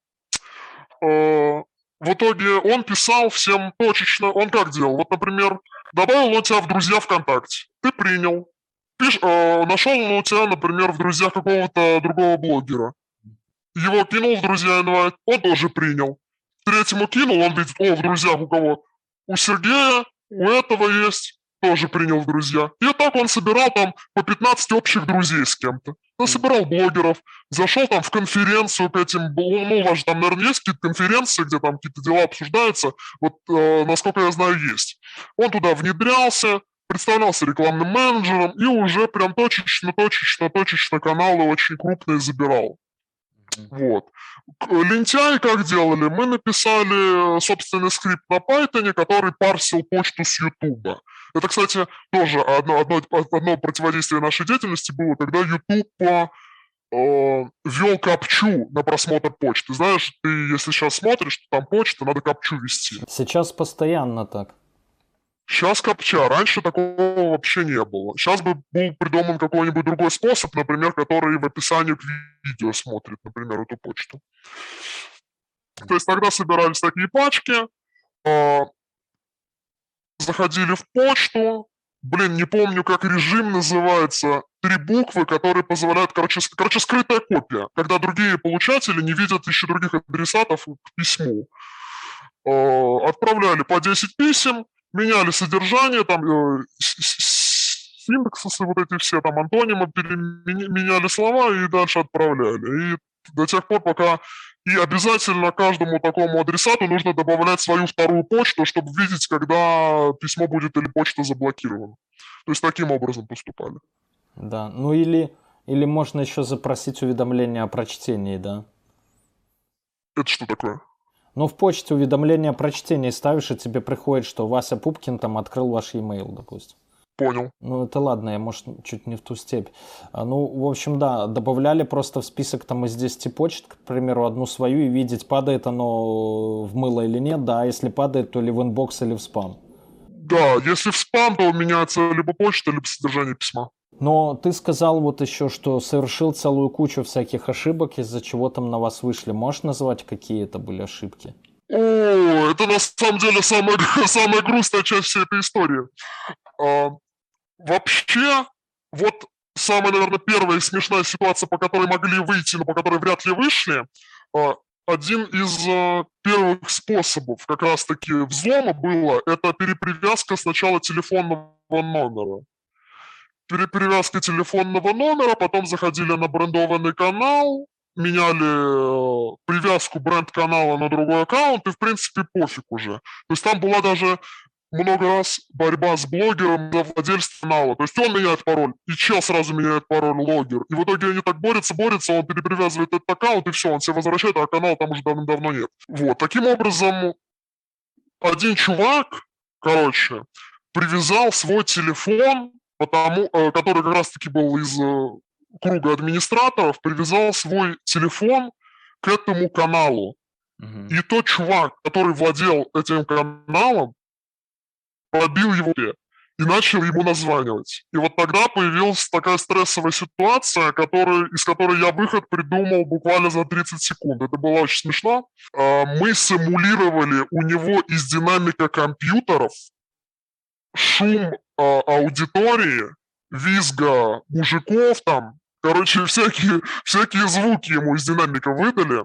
В итоге он писал всем точечно, он как делал, вот, например, добавил он тебя в друзья ВКонтакте, ты принял, нашел он у тебя, например, в друзьях какого-то другого блогера, его кинул в друзья инвайт, он тоже принял. Третьему кинул, он видит, в друзьях у кого? У Сергея, у этого есть, тоже принял в друзья. И так он собирал там по 15 общих друзей с кем-то. Собирал блогеров, зашел там в конференцию к этим, у вас же там, наверное, есть какие-то конференции, где там какие-то дела обсуждаются, вот насколько я знаю, есть. Он туда внедрялся, представлялся рекламным менеджером и уже прям точечно каналы очень крупные забирал. Вот. Лентяи как делали? Мы написали собственный скрипт на Python, который парсил почту с YouTube. Это, кстати, тоже одно противодействие нашей деятельности было, когда YouTube ввел капчу на просмотр почты. Знаешь, ты если сейчас смотришь, то там почта, надо капчу ввести. Сейчас постоянно так. Сейчас капча, раньше такого вообще не было. Сейчас бы был придуман какой-нибудь другой способ, например, который в описании к видео смотрит, например, эту почту. То есть тогда собирались такие пачки, заходили в почту, не помню, как режим называется, 3 буквы, которые позволяют, короче, скрытая копия, когда другие получатели не видят еще других адресатов к письму. Отправляли по 10 писем, меняли содержание, там синтаксисы, вот эти все, там антонимы, меняли слова и дальше отправляли. И до тех пор, пока... И обязательно каждому такому адресату нужно добавлять свою вторую почту, чтобы видеть, когда письмо будет или почта заблокирована. То есть таким образом поступали. Да, ну или можно еще запросить уведомление о прочтении, да? Это что такое? Ну, в почте уведомление о прочтении ставишь, и тебе приходит, что Вася Пупкин там открыл ваш e-mail, допустим. Понял. Ну, это ладно, я, может, чуть не в ту степь. Ну, в общем, да, добавляли просто в список там из 10 почт, к примеру, одну свою, и видеть, падает оно в мыло или нет, да, а если падает, то ли в инбокс, или в спам. Да, если в спам, то меняется либо почта, либо содержание письма. Но ты сказал вот еще, что совершил целую кучу всяких ошибок, из-за чего там на вас вышли. Можешь назвать, какие это были ошибки? Это на самом деле самая грустная часть всей этой истории. Вообще, вот самая, наверное, первая и смешная ситуация, по которой могли выйти, но по которой вряд ли вышли, один из первых способов как раз-таки взлома было, это перепривязка сначала телефонного номера. Перепривязка телефонного номера, потом заходили на брендованный канал, меняли привязку бренд-канала на другой аккаунт, и, в принципе, пофиг уже. То есть там была даже много раз борьба с блогером за владельца канала. То есть он меняет пароль, и чел сразу меняет пароль, логер. И в итоге они так борются, он перепривязывает этот аккаунт, и все, он себе возвращает, а канала там уже давно нет. Вот, таким образом, один чувак, привязал свой телефон, который как раз-таки был из круга администраторов, привязал свой телефон к этому каналу. И тот чувак, который владел этим каналом, пробил его и начал ему названивать. И вот тогда появилась такая стрессовая ситуация, из которой я выход придумал буквально за 30 секунд. Это было очень смешно. Мы симулировали у него из динамика компьютеров шум аудитории, визга мужиков там. Всякие звуки ему из динамика выдали.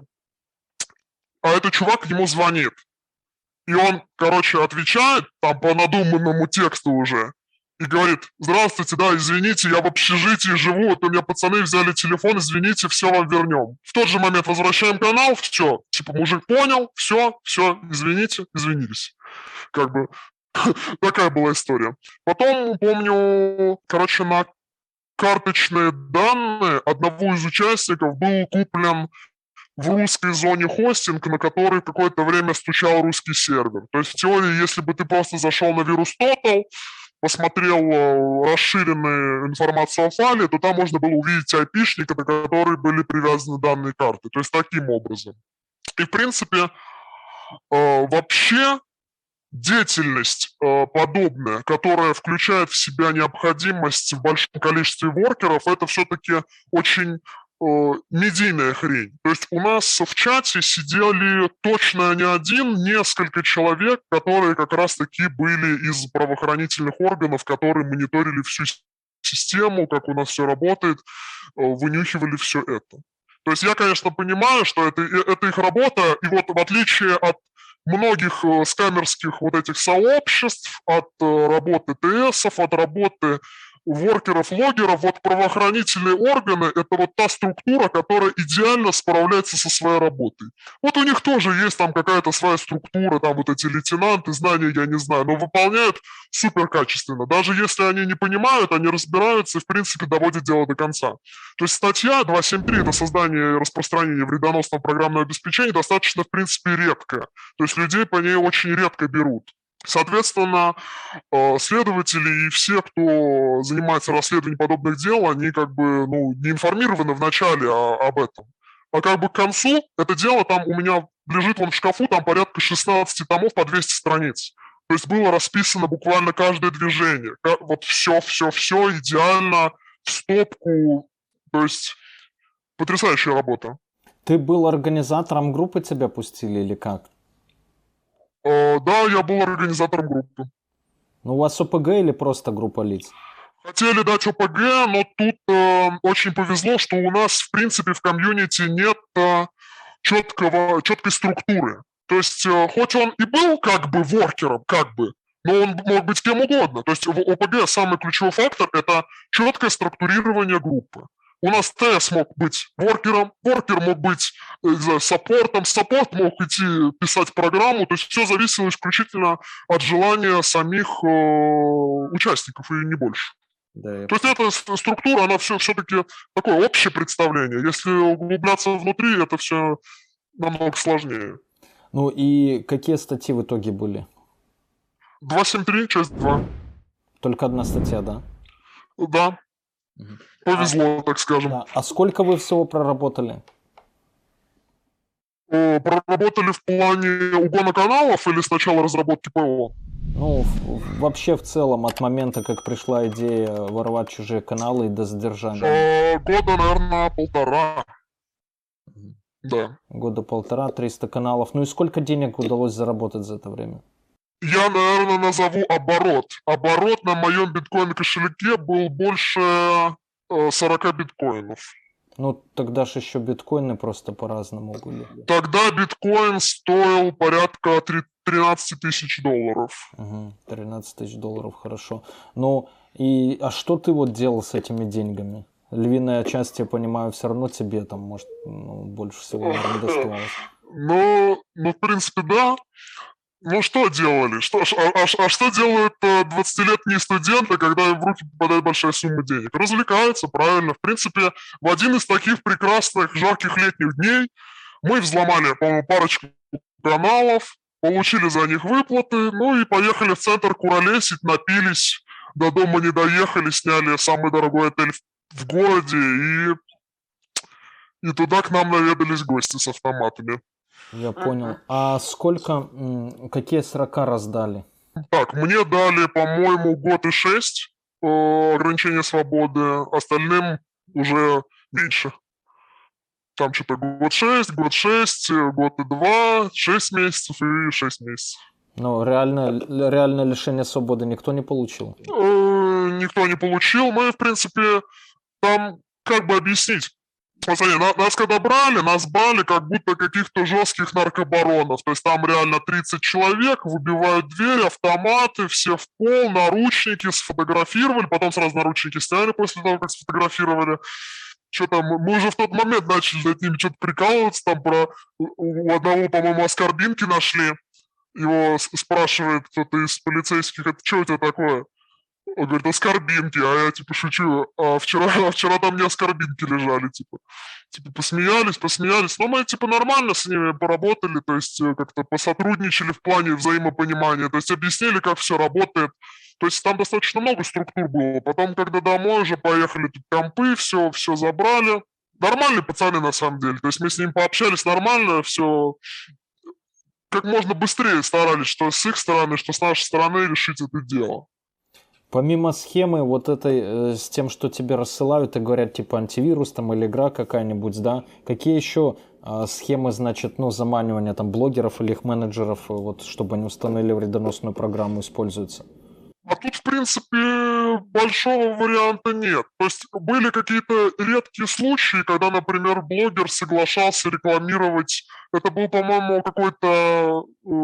А этот чувак ему звонит. И он, отвечает там по надуманному тексту уже и говорит: здравствуйте, да, извините, я в общежитии живу, вот у меня пацаны взяли телефон, извините, все вам вернем. В тот же момент возвращаем канал, все, мужик понял, все, извините, извинились. Такая была история. Потом, помню, на карточные данные одного из участников был куплен в русской зоне хостинг, на который какое-то время стучал русский сервер. То есть в теории, если бы ты просто зашел на VirusTotal, посмотрел расширенную информацию о файле, то там можно было увидеть айпишника, на который были привязаны данные карты. То есть таким образом. И, в принципе, вообще деятельность подобная, которая включает в себя необходимость в большом количестве воркеров, это все-таки очень медийная хрень. То есть у нас в чате сидели точно не один, несколько человек, которые как раз-таки были из правоохранительных органов, которые мониторили всю систему, как у нас все работает, вынюхивали все это. То есть я, конечно, понимаю, что это их работа, и вот в отличие от многих скамерских вот этих сообществ, от работы ТСов, от работы воркеров, логеров, вот правоохранительные органы – это вот та структура, которая идеально справляется со своей работой. Вот у них тоже есть там какая-то своя структура, там вот эти лейтенанты, знания я не знаю, но выполняют супер качественно. Даже если они не понимают, они разбираются и, в принципе, доводят дело до конца. То есть статья 273 на создание и распространение вредоносного программного обеспечения достаточно, в принципе, редкая. То есть людей по ней очень редко берут. Соответственно, следователи и все, кто занимается расследованием подобных дел, они как бы не информированы вначале об этом. А как бы к концу это дело там у меня лежит вон в шкафу, там порядка 16 томов по 200 страниц. То есть было расписано буквально каждое движение. Вот все идеально, в стопку. То есть потрясающая работа. Ты был организатором группы, тебя пустили или как? Да, я был организатором группы. Ну, у вас ОПГ или просто группа лиц? Хотели дать ОПГ, но тут очень повезло, что у нас, в принципе, в комьюнити нет четкой структуры. То есть, хоть он и был как бы воркером, но он мог быть кем угодно. То есть в ОПГ самый ключевой фактор – это четкое структурирование группы. У нас ТС мог быть воркером, воркер мог быть саппортом, саппорт мог идти писать программу, то есть все зависело исключительно от желания самих участников и не больше. Да, то есть эта структура, она все-таки такое общее представление. Если углубляться внутри, это все намного сложнее. Ну и какие статьи в итоге были? 273, часть 2. Только одна статья, да? Да. Повезло, так скажем. Да. А сколько вы всего проработали? Проработали в плане угона каналов или сначала разработки ПО? Ну, вообще в целом, от момента, как пришла идея воровать чужие каналы и до задержания. Года, наверное, 1,5. Да. Года 1,5, 300 каналов. Ну и сколько денег удалось заработать за это время? Я, наверное, назову оборот. Оборот на моем биткоин-кошельке был больше 40 биткоинов. Ну, тогда же еще биткоины просто по-разному были. Тогда биткоин стоил порядка 13 тысяч долларов. Угу, 13 тысяч долларов, хорошо. Ну, а что ты вот делал с этими деньгами? Львиная часть, я понимаю, все равно тебе там, может, больше всего, наверное, доставалось. Ну, в принципе, да. Ну, что делали? Что делают 20-летние студенты, когда им в руки попадает большая сумма денег? Развлекаются, правильно. В принципе, в один из таких прекрасных, жарких летних дней мы взломали, по-моему, парочку каналов, получили за них выплаты, ну и поехали в центр куролесить, напились, до дома не доехали, сняли самый дорогой отель в городе, и туда к нам наведались гости с автоматами. Я понял. А какие срока раздали? Так, мне дали, по-моему, год и 6 ограничения свободы, остальным уже меньше. Там что-то год 6, год и 2, 6 месяцев и 6 месяцев. Но реально лишение свободы никто не получил? Никто не получил. Мы, в принципе, там, как бы объяснить, смотри, нас когда брали, нас брали как будто каких-то жестких наркобаронов. То есть там реально 30 человек, выбивают дверь, автоматы, все в пол, наручники, сфотографировали, потом сразу наручники сняли после того, как сфотографировали. Что там, мы уже в тот момент начали над ними что-то прикалываться, там у одного, по-моему, оскорбинки нашли. Его спрашивает кто-то из полицейских, это что у тебя такое? Он говорит, аскорбинки, а я типа шучу, вчера там не аскорбинки лежали, типа посмеялись, но мы типа нормально с ними поработали, то есть как-то посотрудничали в плане взаимопонимания, то есть объяснили, как все работает, то есть там достаточно много структур было, потом, когда домой уже поехали, тут компы, все забрали, нормальные пацаны на самом деле, то есть мы с ними пообщались нормально, все как можно быстрее старались, что с их стороны, что с нашей стороны решить это дело. Помимо схемы вот этой, с тем, что тебе рассылают и говорят, типа, антивирус там или игра какая-нибудь, да, какие еще схемы, значит, ну, заманивания там блогеров или их менеджеров, вот, чтобы они установили вредоносную программу, используются? А тут, в принципе, большого варианта нет. То есть были какие-то редкие случаи, когда, например, блогер соглашался рекламировать. Это был, по-моему, какой-то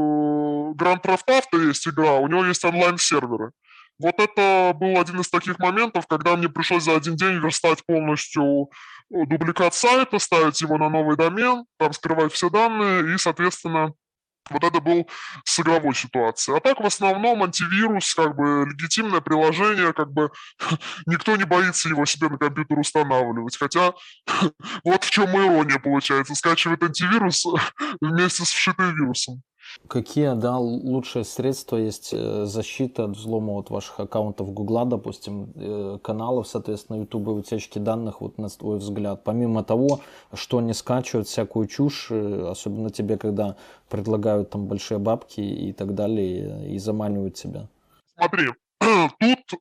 Grand Theft Auto есть игра, у него есть онлайн-серверы. Вот это был один из таких моментов, когда мне пришлось за один день верстать полностью дубликат сайта, ставить его на новый домен, там скрывать все данные, и, соответственно, вот это был с игровой ситуацией. А так, в основном, антивирус, как бы, легитимное приложение, как бы, никто не боится его себе на компьютер устанавливать. Хотя, вот в чем ирония получается. Скачивает антивирус вместе с вшитым вирусом. Какие, да, лучшие средства есть защиты от взлома от ваших аккаунтов Гугла, допустим, каналов, соответственно, Ютуба, утечки данных, вот на твой взгляд? Помимо того, что они скачивают всякую чушь, особенно тебе, когда предлагают там большие бабки и так далее, и заманивают тебя. Смотри, тут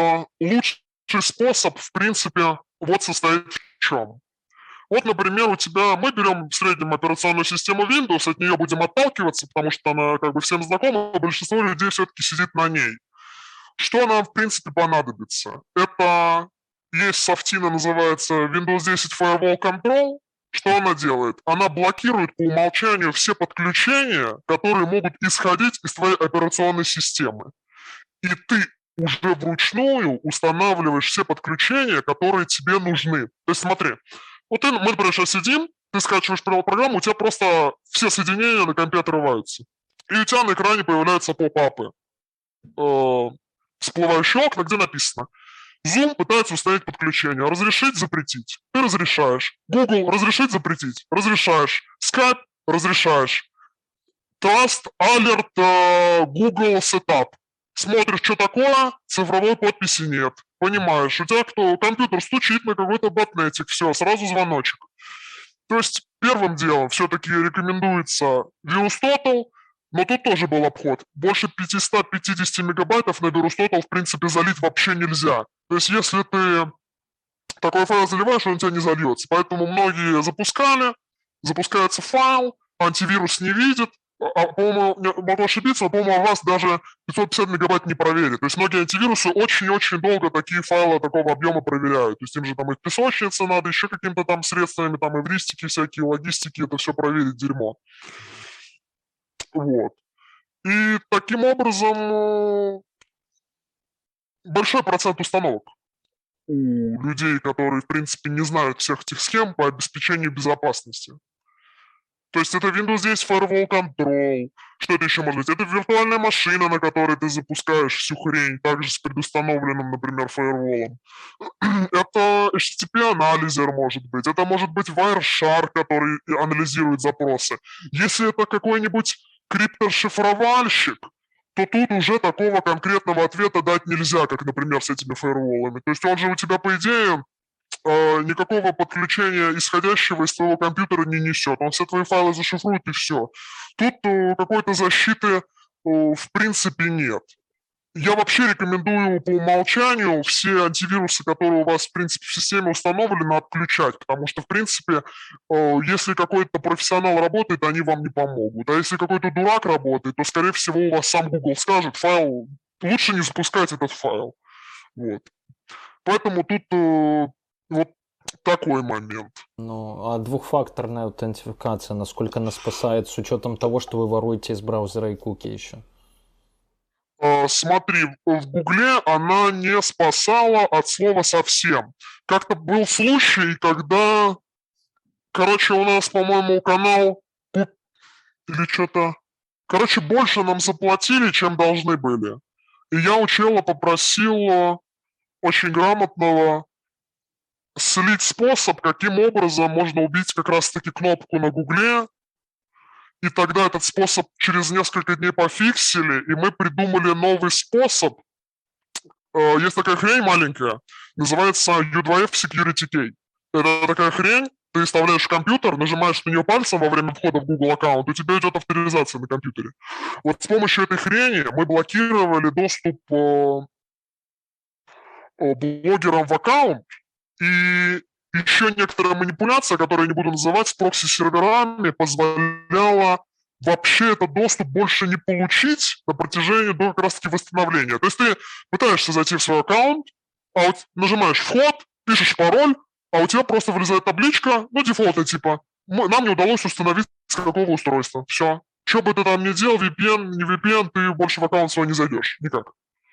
лучший способ, в принципе, вот состоит в чем. Вот, например, у тебя, мы берем в среднем операционную систему Windows, от нее будем отталкиваться, потому что она как бы всем знакома, а большинство людей все-таки сидит на ней. Что нам, в принципе, понадобится? Это есть софтина, называется Windows 10 Firewall Control. Что она делает? Она блокирует по умолчанию все подключения, которые могут исходить из твоей операционной системы. И ты уже вручную устанавливаешь все подключения, которые тебе нужны. То есть смотри, вот мы, например, сейчас сидим, ты скачиваешь программу, у тебя просто все соединения на компе отрываются. И у тебя на экране появляются поп-апы, всплывающие окна, где написано Zoom пытается установить подключение. Разрешить, запретить. Ты разрешаешь. Google разрешить, запретить. Разрешаешь. Skype разрешаешь. Trust, Alert, Google Setup. Смотришь, что такое, цифровой подписи нет. Понимаешь, у тебя компьютер стучит на какой-то ботнетик, все, сразу звоночек. То есть первым делом все-таки рекомендуется VirusTotal, но тут тоже был обход. Больше 550 мегабайтов на VirusTotal в принципе залить вообще нельзя. То есть если ты такой файл заливаешь, он у тебя не зальется. Поэтому многие запускается файл, антивирус не видит, по-моему, могу ошибиться, но, по-моему, у вас даже 550 мегабайт не проверит. То есть многие антивирусы очень-очень долго такие файлы такого объема проверяют. То есть им же там их песочница надо, еще какими-то там средствами, там эвристики всякие, логистики, это все проверить дерьмо. Вот. И таким образом большой процент установок у людей, которые, в принципе, не знают всех этих схем по обеспечению безопасности. То есть это Windows 10 Firewall Control. Что это еще может быть? Это виртуальная машина, на которой ты запускаешь всю хрень, также с предустановленным, например, фаерволом. Это HTTP-анализер может быть. Это может быть Wireshark, который анализирует запросы. Если это какой-нибудь криптошифровальщик, то тут уже такого конкретного ответа дать нельзя, как, например, с этими фаерволами. То есть он же у тебя, по идее, никакого подключения исходящего из твоего компьютера не несет. Он все твои файлы зашифрует и все. Тут какой-то защиты в принципе нет. Я вообще рекомендую по умолчанию все антивирусы, которые у вас в принципе в системе установлены, отключать, потому что в принципе если какой-то профессионал работает, они вам не помогут. А если какой-то дурак работает, то скорее всего у вас сам Google скажет, файл, лучше не запускать этот файл. Вот. Поэтому тут вот такой момент. Ну, а двухфакторная аутентификация, насколько она спасает с учетом того, что вы воруете из браузера и куки еще? Смотри, в Гугле она не спасала от слова совсем. Как-то был случай, когда, короче, у нас, по-моему, канал или что-то... Короче, больше нам заплатили, чем должны были. И я у чела попросил очень грамотного слить способ, каким образом можно убить как раз-таки кнопку на Гугле. И тогда этот способ через несколько дней пофиксили, и мы придумали новый способ. Есть такая хрень маленькая, называется U2F Security Key. Это такая хрень, ты вставляешь в компьютер, нажимаешь на нее пальцем во время входа в Google аккаунт, у тебя идет авторизация на компьютере. Вот с помощью этой хрени мы блокировали доступ блогерам в аккаунт, и еще некоторая манипуляция, которую я не буду называть, с прокси-серверами позволяла вообще этот доступ больше не получить на протяжении до как раз-таки восстановления. То есть ты пытаешься зайти в свой аккаунт, нажимаешь «Вход», пишешь пароль, а у тебя просто вылезает табличка, ну, дефолтная, типа, нам не удалось установить с какого устройства. Все. Что бы ты там ни делал, VPN, не VPN, ты больше в аккаунт свой не зайдешь. Никак.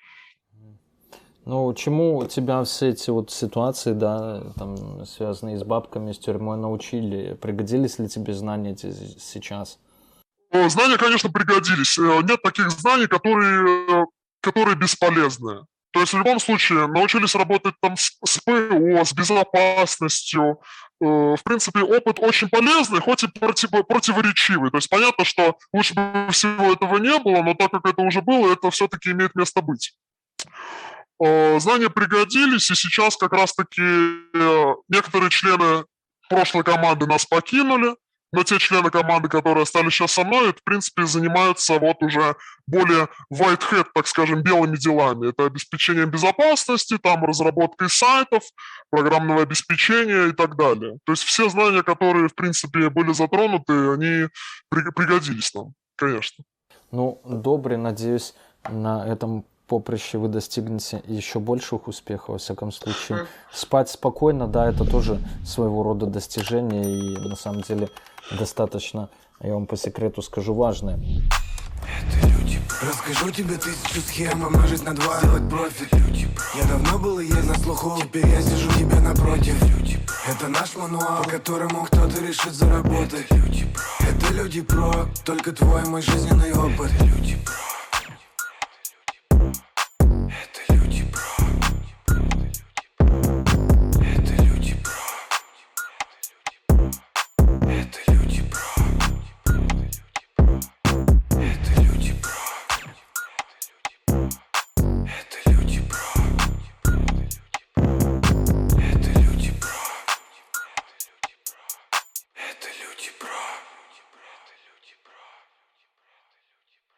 Ну, чему тебя все эти вот ситуации, да, там, связанные с бабками, с тюрьмой, научили? Пригодились ли тебе знания эти сейчас? Знания, конечно, пригодились. Нет таких знаний, которые бесполезны. То есть в любом случае научились работать там с ПО, с безопасностью. В принципе, опыт очень полезный, хоть и противоречивый. То есть понятно, что лучше бы всего этого не было, но так как это уже было, это все-таки имеет место быть. Знания пригодились, и сейчас как раз-таки некоторые члены прошлой команды нас покинули, но те члены команды, которые остались сейчас со мной, в принципе, занимаются вот уже более white hat, так скажем, белыми делами. Это обеспечение безопасности, там разработкой сайтов, программного обеспечения и так далее. То есть все знания, которые, в принципе, были затронуты, они пригодились нам, конечно. Ну, добре, надеюсь, на этом поприще вы достигнете еще больших успехов, во всяком случае. Спать спокойно, да, это тоже своего рода достижение, и на самом деле достаточно, я вам по секрету скажу, важное. Это люди. Расскажу тебе 1000 схем, умножить на 2, сделать профит. Люди. Я давно был и есть на слуху, теперь я сижу тебе напротив. Люди. Это наш мануал, по которому кто-то решит заработать. Люди. Это люди про, только твой мой жизненный опыт. Люди.